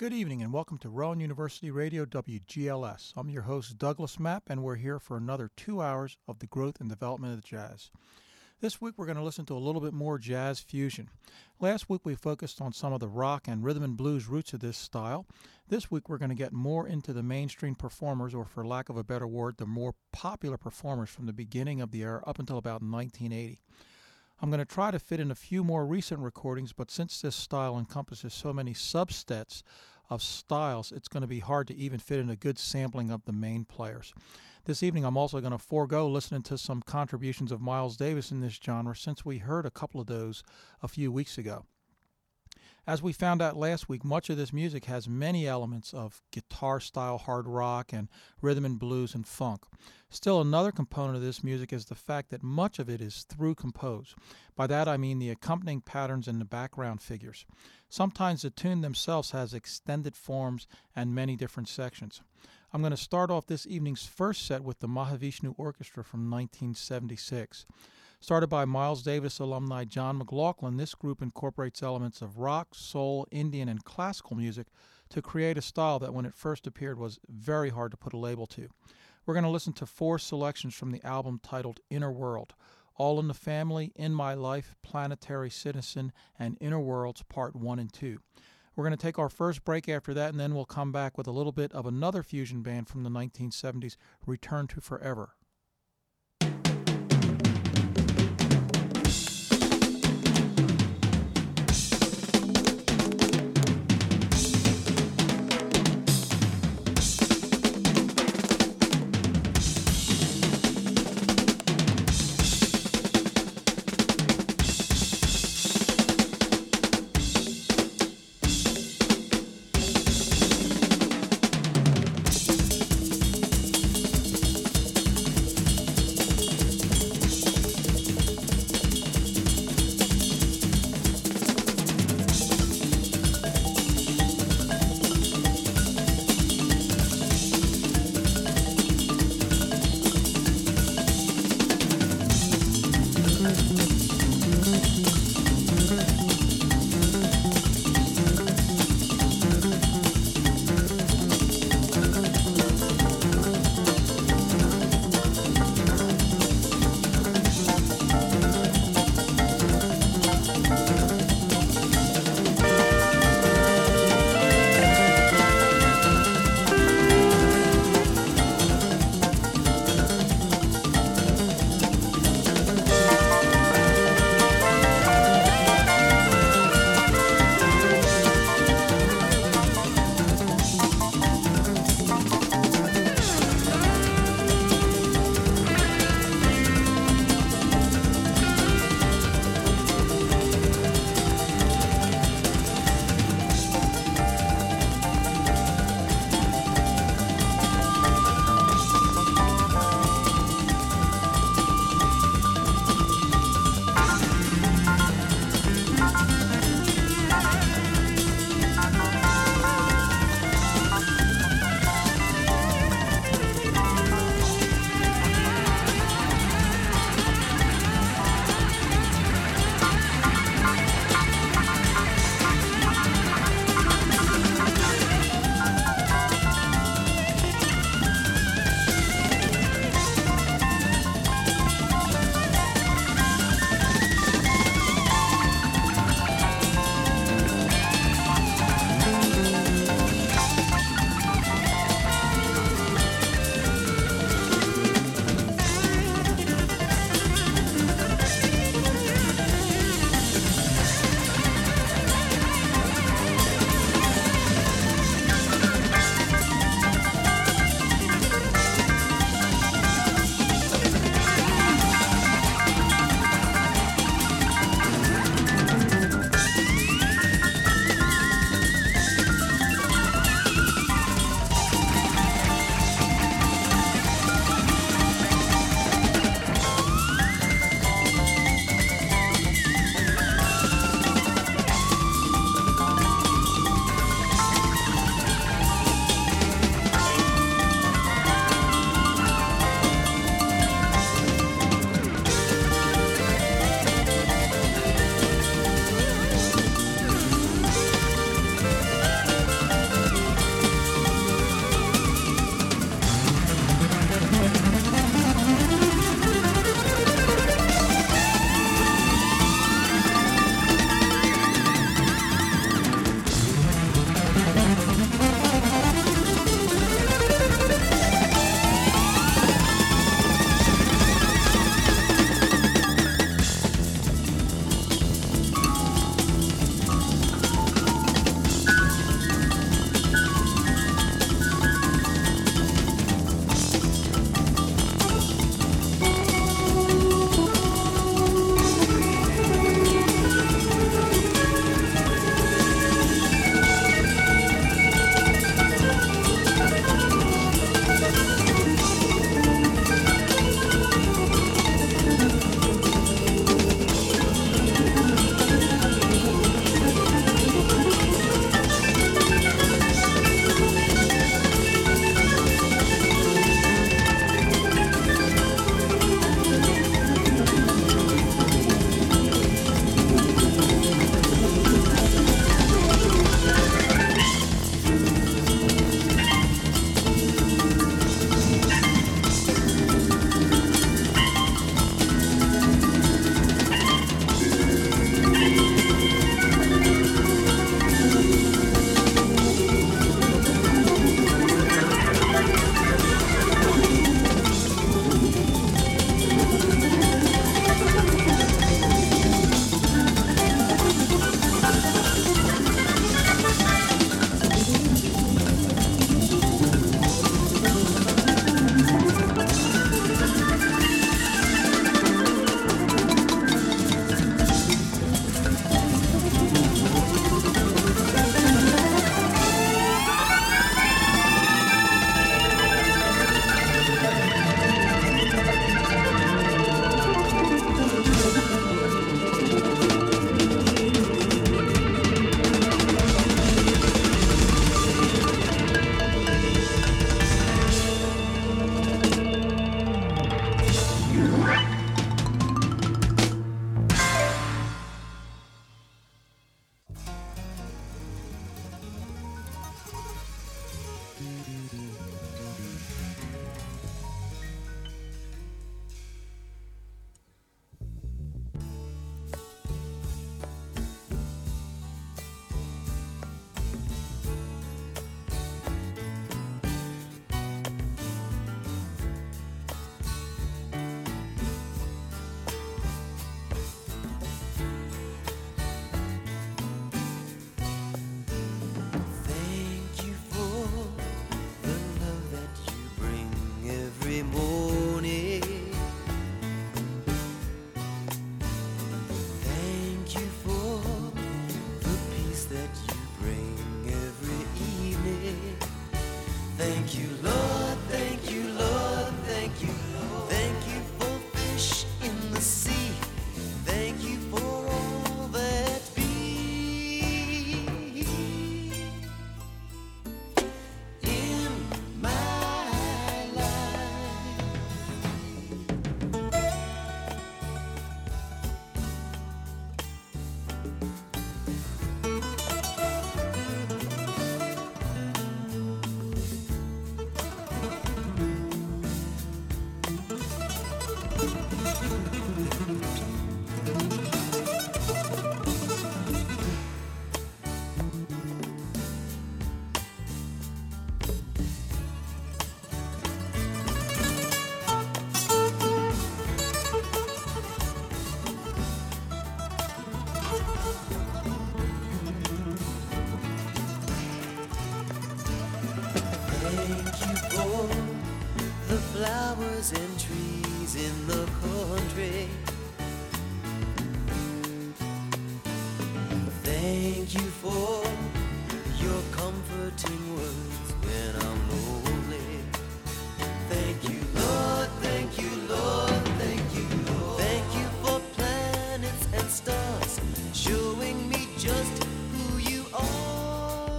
Good evening and welcome to Rowan University Radio WGLS. I'm your host Douglas Mapp and we're here for another 2 hours of the growth and development of the jazz. This week we're going to listen to a little bit more jazz fusion. Last week we focused on some of the rock and rhythm and blues roots of this style. This week we're going to get more into the mainstream performers, or for lack of a better word, the more popular performers from the beginning of the era up until about 1980. I'm going to try to fit in a few more recent recordings, but since this style encompasses so many subsets of styles, it's going to be hard to even fit in a good sampling of the main players. This evening I'm also going to forego listening to some contributions of Miles Davis in this genre, since we heard a couple of those a few weeks ago. As we found out last week, much of this music has many elements of guitar-style hard rock and rhythm and blues and funk. Still, another component of this music is the fact that much of it is through composed. By that I mean the accompanying patterns and the background figures. Sometimes the tune themselves has extended forms and many different sections. I'm going to start off this evening's first set with the Mahavishnu Orchestra from 1976. Started by Miles Davis alumni John McLaughlin, this group incorporates elements of rock, soul, Indian, and classical music to create a style that when it first appeared was very hard to put a label to. We're going to listen to 4 selections from the album titled Inner World: All in the Family, In My Life, Planetary Citizen, and Inner Worlds Part 1 and 2. We're going to take our first break after that, and then we'll come back with a little bit of another fusion band from the 1970s, Return to Forever. Thank you for the flowers and trees in the country. Thank you for your comforting words when I'm lonely. Thank you, Lord, thank you, Lord, thank you, Lord. Thank you for planets and stars showing me just who you are.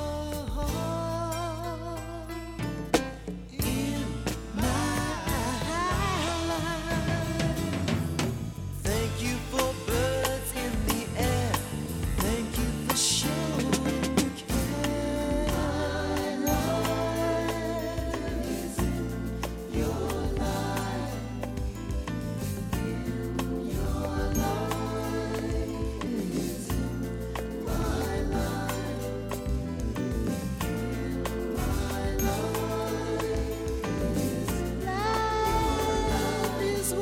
In my life. Thank you for birds in the air. Thank you for showing you care. My life is in your life. In your life is in my life. In my life is love is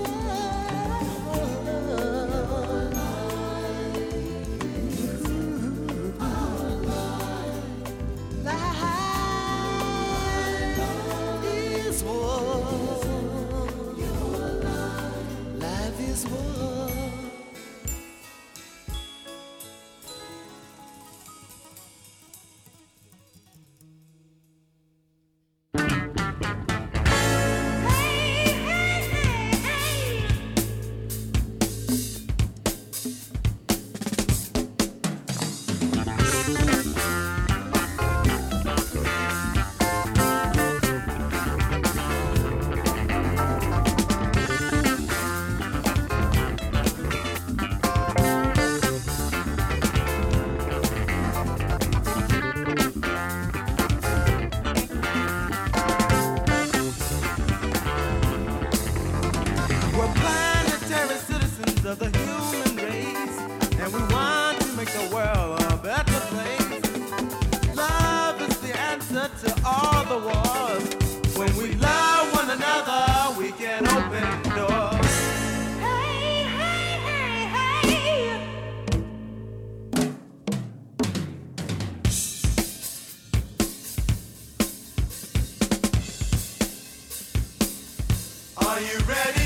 life is war. We're planetary citizens of the human race, and we want to make the world a better place. Love is the answer to all the wars. When we love one another, we can open doors. Hey, hey, hey, hey. Are you ready?